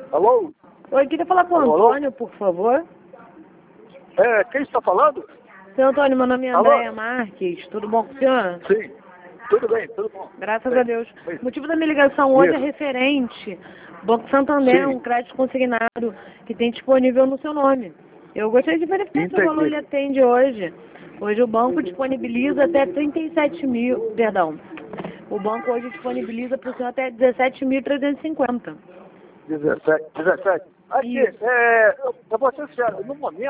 Alô? Oi, queria falar com o Alô? Antônio, por favor. Quem está falando? Seu Antônio, meu nome é Alô? Andréia Marques. Tudo bom com o senhor? Sim. Tudo bem, tudo bom. Graças Bem, a Deus. bem. O motivo da minha ligação hoje é Isso. referente Banco Santander, Sim. um crédito consignado que tem disponível no seu nome. Eu gostaria de verificar se o valor Entendi. lhe atende hoje. Hoje o banco disponibiliza até 37 mil, perdão. O banco hoje disponibiliza para o senhor até 17.350. 17. Aqui, Isso. eu vou ser sincero,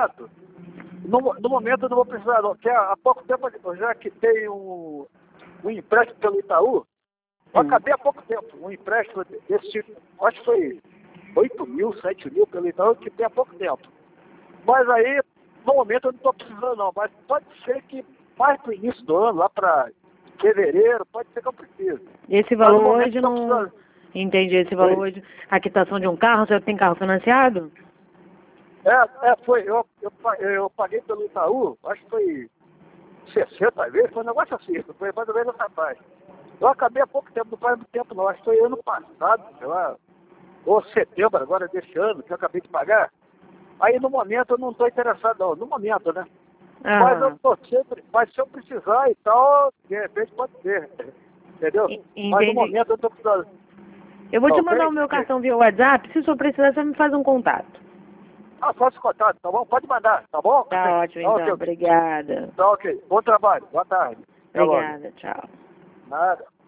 no momento eu não vou precisar não, porque há pouco tempo eu já quitei um empréstimo pelo Itaú, eu acabei há pouco tempo, um empréstimo desse tipo, acho que foi 8 mil, 7 mil pelo Itaú, eu quitei há pouco tempo. Mas aí, no momento eu não estou precisando não, mas pode ser que mais para o início do ano, lá para fevereiro, pode ser que eu precise. Esse Mas no valor momento hoje eu não não... estou precisando. Entendi, esse valor Oi. hoje... A quitação de um carro, o senhor tem carro financiado? Foi, eu paguei pelo Itaú, acho que foi 60 vezes, foi um negócio assim, foi mais ou menos essa parte. Eu acabei há pouco tempo, não faz muito tempo não, acho que foi ano passado, sei lá, ou setembro agora desse ano, que eu acabei de pagar. Aí no momento eu não estou interessado não, no momento, né? Mas eu tô sempre, mas se eu precisar e tal, de repente pode ser, entendeu? Mas no Entendi. momento eu estou precisando. Eu vou Tá te ok? mandar o meu cartão via WhatsApp. Se o senhor precisar, você me faz um contato. Faça contato, tá bom? Pode mandar, tá bom? Tá ótimo, Tá então. ok. Obrigada. Tá ok. Bom trabalho. Boa tarde. Até logo. Obrigada. Tchau. Nada.